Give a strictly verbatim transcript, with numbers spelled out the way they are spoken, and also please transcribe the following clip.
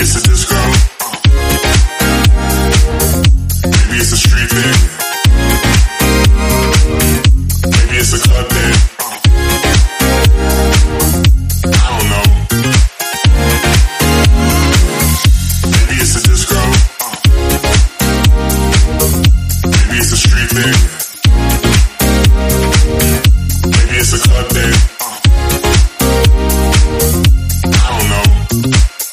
it's a disco. Maybe it's a street thing. Maybe it's a club thing. I don't know. Maybe it's a disco. Maybe it's a street thing.